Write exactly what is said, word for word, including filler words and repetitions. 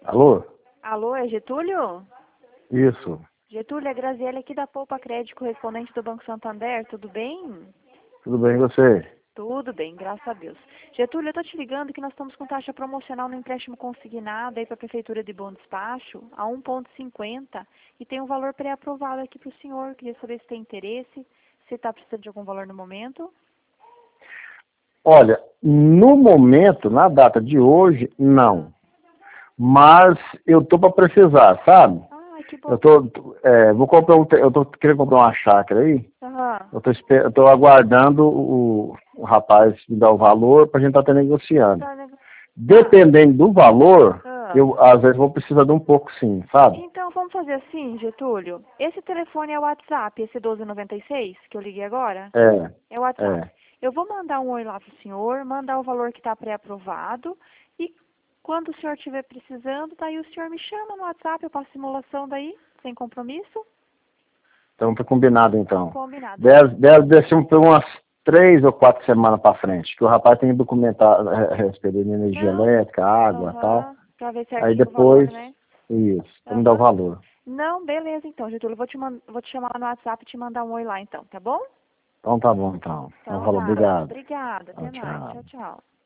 Alô? Alô, é Getúlio? Isso. Getúlio, é Graziele aqui da Poupa Crédito, correspondente do Banco Santander, tudo bem? Tudo bem e você? Tudo bem, graças a Deus. Getúlio, eu tô te ligando que nós estamos com taxa promocional no empréstimo consignado aí para a Prefeitura de Bom Despacho, a um vírgula cinquenta, e tem um valor pré-aprovado aqui para o senhor. Queria saber se tem interesse, se está precisando de algum valor no momento. Olha, no momento, na data de hoje, não. Mas eu tô para precisar, sabe? Ah, que bom. Eu tô, é, vou comprar um, te- eu tô querendo comprar uma chácara aí. Aham. Eu tô, esper- eu tô aguardando o, o rapaz me dar o valor para a gente estar tá negociando. Tá, né? Dependendo do valor, Ah. eu às vezes vou precisar de um pouco sim, sabe? Então, vamos fazer assim, Getúlio. Esse telefone é o WhatsApp, esse doze noventa e seis, que eu liguei agora? É, É o WhatsApp. é. Eu vou mandar um oi lá pro senhor, mandar o valor que está pré-aprovado, e quando o senhor estiver precisando, daí o senhor me chama no WhatsApp, eu faço simulação daí, sem compromisso. Então tá combinado então. Combinado. Deve, deve descer por umas três ou quatro semanas para frente, que o rapaz tem que documentar a respeito de energia Não. elétrica, água e tal. Aham. Pra ver Aí certinho o valor, depois, né? isso, pra me dar o Aham. valor. Não, beleza então, Getúlio. Eu vou te, man- vou te chamar lá no WhatsApp e te mandar um oi lá então, tá bom? Então tá bom então. Então Então falou, tá. obrigado. Obrigada. Tchau, Até mais. tchau. Tchau, tchau.